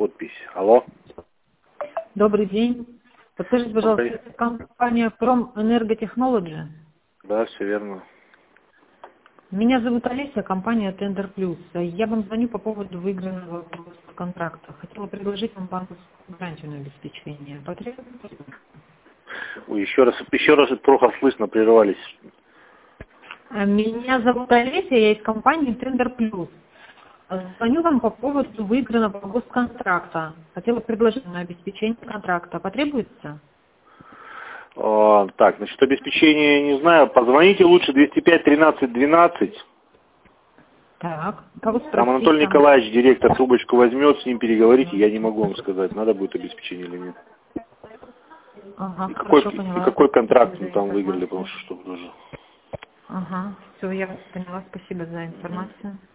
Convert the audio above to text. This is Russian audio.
подпись. Алло. Добрый день. Подскажите, пожалуйста, это компания Промэнерготехнологи? Да, все верно. Меня зовут Олеся, компания Tender Plus. Я вам звоню по поводу выигранного контракта. Хотела предложить вам банковскую гарантию на обеспечение. Потребуется? Ой, еще раз плохо слышно, прерывались. Меня зовут Олеся, я из компании Tender Plus. Звоню вам по поводу выигранного госконтракта. Хотела предложить на обеспечение контракта. Потребуется? Так, значит, обеспечение, не знаю, позвоните лучше 205 13 12. Так, кого спросить? Там Анатолий Николаевич, директор, трубочку возьмет, с ним переговорите, я не могу вам сказать, надо будет обеспечение или нет. Ага, И хорошо, поняла. какой контракт мы там выиграли, потому что тоже. Ага, все, я вас поняла. Спасибо за информацию.